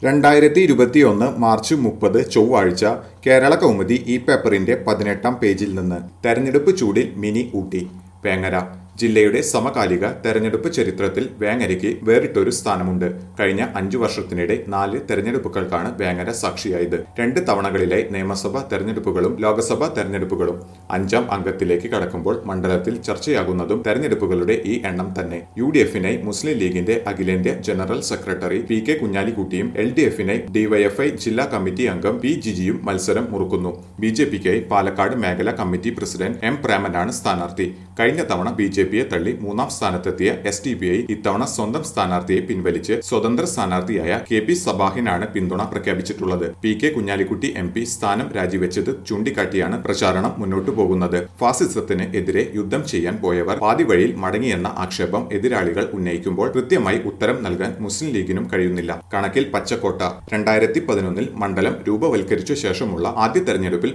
2021 March 30 ചൊവ്വാഴ്ച കേരള കൗമുദി ഈ പേപ്പറിന്റെ 18-ാം പേജിൽ നിന്ന് തെരഞ്ഞെടുപ്പ് ചൂടിൽ മിനി ഊട്ടി വേങ്ങര ജില്ലയുടെ സമകാലിക തെരഞ്ഞെടുപ്പ് ചരിത്രത്തിൽ വേങ്ങരയ്ക്ക് വേറിട്ടൊരു സ്ഥാനമുണ്ട്. കഴിഞ്ഞ 5 വർഷത്തിനിടെ 4 തെരഞ്ഞെടുപ്പുകൾക്കാണ് വേങ്ങര സാക്ഷിയായത്. 2 തവണകളിലായി നിയമസഭാ തെരഞ്ഞെടുപ്പുകളും ലോക്സഭാ തെരഞ്ഞെടുപ്പുകളും. 5-ാം അംഗത്തിലേക്ക് കടക്കുമ്പോൾ മണ്ഡലത്തിൽ ചർച്ചയാകുന്നതും തെരഞ്ഞെടുപ്പുകളുടെ ഈ എണ്ണം തന്നെ. UDF-നായി മുസ്ലിം ലീഗിന്റെ അഖിലേന്ത്യാ ജനറൽ സെക്രട്ടറി PK കുഞ്ഞാലിക്കുട്ടിയും LDF-നായി DYFI ജില്ലാ കമ്മിറ്റി അംഗം P ജിജിയും മത്സരം മുറുക്കുന്നു. BJP-ക്കായി പാലക്കാട് മേഖലാ കമ്മിറ്റി പ്രസിഡന്റ് M പ്രേമനാണ് സ്ഥാനാർത്ഥി. കഴിഞ്ഞ തവണ BJPയെ തള്ളി 3-ാം സ്ഥാനത്തെത്തിയ SDPI ഇത്തവണ സ്വന്തം സ്ഥാനാർത്ഥിയെ പിൻവലിച്ച് സ്വതന്ത്ര സ്ഥാനാർത്ഥിയായ KP സബാഹിനാണ് പിന്തുണ പ്രഖ്യാപിച്ചിട്ടുള്ളത്. PK കുഞ്ഞാലിക്കുട്ടി MP സ്ഥാനം രാജിവെച്ചത് ചൂണ്ടിക്കാട്ടിയാണ് പ്രചാരണം മുന്നോട്ടു പോകുന്നത്. ഫാസിസത്തിന് എതിരെ യുദ്ധം ചെയ്യാൻ പോയവർ പാതി വഴിയിൽ മടങ്ങിയെന്ന ആക്ഷേപം എതിരാളികൾ ഉന്നയിക്കുമ്പോൾ കൃത്യമായി ഉത്തരം നൽകാൻ മുസ്ലിം ലീഗിനും കഴിയുന്നില്ല. കണക്കിൽ പച്ചക്കോട്ട. 2011 മണ്ഡലം രൂപവൽക്കരിച്ച ശേഷമുള്ള ആദ്യ തെരഞ്ഞെടുപ്പിൽ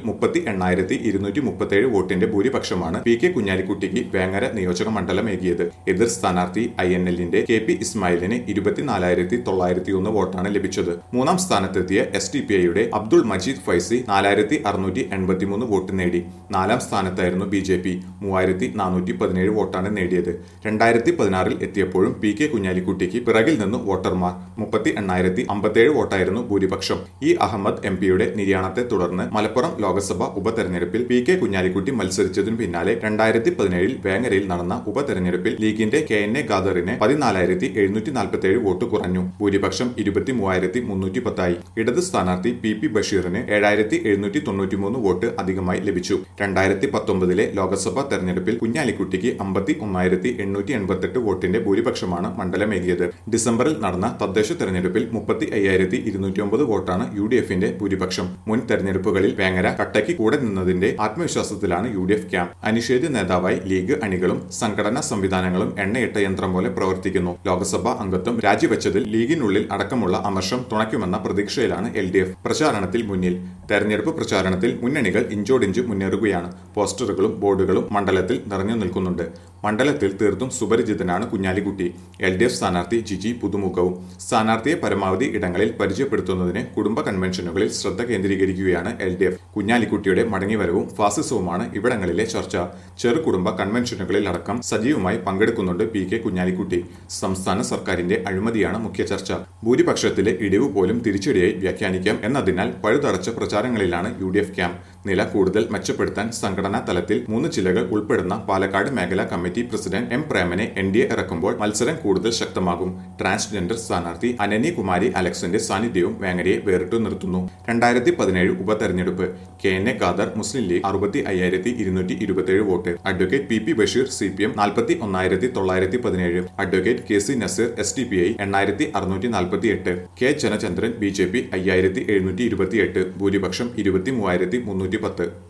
38,237 വോട്ടിന്റെ ഭൂരിപക്ഷമാണ് PK കുഞ്ഞാലിക്കുട്ടിക്ക് വേങ്ങര നിയോജക മണ്ഡലമേകിയത്. എതിർ സ്ഥാനാർത്ഥി INL-ന്റെ KP ഇസ്മായിലിന് 24,901 വോട്ടാണ് ലഭിച്ചത്. 3-ാം സ്ഥാനത്തെത്തിയ SDPI-യുടെ അബ്ദുൾ മജീദ് ഫൈസി 4,683 വോട്ട് നേടി. 4-ാം സ്ഥാനത്തായിരുന്നു BJP 3,417 വോട്ടാണ് നേടിയത്. 2016-ൽ എത്തിയപ്പോഴും PK കുഞ്ഞാലിക്കുട്ടിക്ക് പിറകിൽ നിന്ന് വോട്ടർമാർ 38,057 വോട്ടായിരുന്നു ഭൂരിപക്ഷം. അഹമ്മദ് MP-യുടെ നിര്യാണത്തെ തുടർന്ന് മലപ്പുറം ലോക്സഭാ ഉപതെരഞ്ഞെടുപ്പിൽ PK കുഞ്ഞാലിക്കുട്ടി മത്സരിച്ചതിനു പിന്നാലെ 2017-ൽ വേങ്ങരയിൽ നടന്ന ഉപതെരഞ്ഞെടുപ്പിൽ ലീഗിന്റെ KNA ഖാദറിന് 14,747 വോട്ട് കുറഞ്ഞു. ഭൂരിപക്ഷം 23,310 ആയി. ഇടത് സ്ഥാനാർത്ഥി PP ബഷീറിന് 7,793 വോട്ട് അധികമായി ലഭിച്ചു. 2019-ലെ ലോക്സഭാ തെരഞ്ഞെടുപ്പിൽ കുഞ്ഞാലിക്കുട്ടിക്ക് 51,888 വോട്ടിന്റെ ഭൂരിപക്ഷമാണ് മണ്ഡലമേകിയത്. ഡിസംബറിൽ നടന്ന തദ്ദേശ തെരഞ്ഞെടുപ്പിൽ 35,209 വോട്ടാണ് UDF-ന്റെ ഭൂരിപക്ഷം. മുൻ തെരഞ്ഞെടുപ്പുകളിൽ വേങ്ങര കട്ടയ്ക്ക് കൂടെ നിന്നതിന്റെ ആത്മവിശ്വാസത്തിലാണ് UDF ക്യാമ്പ്. അനിഷേധ്യ നേതാവായി ലീഗ് അണികളും സംഘടനാ സംവിധാനങ്ങളും എണ്ണയിട്ട യന്ത്രം പോലെ പ്രവർത്തിക്കുന്നു. ലോക്സഭാ അംഗത്വം രാജിവെച്ചതിൽ ലീഗിനുള്ളിൽ അടക്കമുള്ള അമർഷം തുണയ്ക്കുമെന്ന പ്രതീക്ഷയിലാണ് LDF. പ്രചാരണത്തിൽ മുന്നിൽ. തെരഞ്ഞെടുപ്പ് പ്രചാരണത്തിൽ മുന്നണികൾ ഇഞ്ചോടിഞ്ച് മുന്നേറുകയാണ്. പോസ്റ്ററുകളും ബോർഡുകളും മണ്ഡലത്തിൽ നിറഞ്ഞു നിൽക്കുന്നുണ്ട്. മണ്ഡലത്തിൽ തീർത്തും സുപരിചിതനാണ് കുഞ്ഞാലിക്കുട്ടി. LDF സ്ഥാനാർത്ഥി ജിജി പുതുമുഖവും. സ്ഥാനാർത്ഥിയെ പരമാവധി ഇടങ്ങളിൽ പരിചയപ്പെടുത്തുന്നതിന് കുടുംബ കൺവെൻഷനുകളിൽ ശ്രദ്ധ കേന്ദ്രീകരിക്കുകയാണ് LDF. കുഞ്ഞാലിക്കുട്ടിയുടെ മടങ്ങിവരവും ഫാസിസവുമാണ് ഇവിടങ്ങളിലെ ചർച്ച. ചെറുകുടുംബ കൺവെൻഷനുകളിൽ അടക്കം സജീവമായി പങ്കെടുക്കുന്നുണ്ട് PK കുഞ്ഞാലിക്കുട്ടി. സംസ്ഥാന സർക്കാരിന്റെ അഴിമതിയാണ് മുഖ്യ ചർച്ച. ഭൂരിപക്ഷത്തിലെ ഇടിവ് പോലും തിരിച്ചടിയായി വ്യാഖ്യാനിക്കാം എന്നതിനാൽ പഴുതടച്ച പ്രചാരങ്ങളിലാണ് UDF ക്യാമ്പ്. നില കൂടുതൽ മെച്ചപ്പെടുത്താൻ സംഘടനാ തലത്തിൽ 3 ജില്ലകൾ ഉൾപ്പെടുന്ന പാലക്കാട് മേഖലാ കമ്മിറ്റി പ്രസിഡന്റ് M പ്രേമനെ NDA ഇറക്കുമ്പോൾ മത്സരം കൂടുതൽ ശക്തമാകും. ട്രാൻസ്ജെൻഡർ സ്ഥാനാർത്ഥി അനന്യ കുമാരി അലക്സിന്റെ സാന്നിധ്യവും വേങ്ങരയെ വേറിട്ടു നിർത്തുന്നു. 2017 ഉപതെരഞ്ഞെടുപ്പ്. KNA Khader Muslim League 65,227 vote. Advocate PP Basheer CPM 41,917. Advocate KC Naseer SDPI 8,648. K Janachandran BJP 5,728. ഭൂരിപക്ഷം 23,310.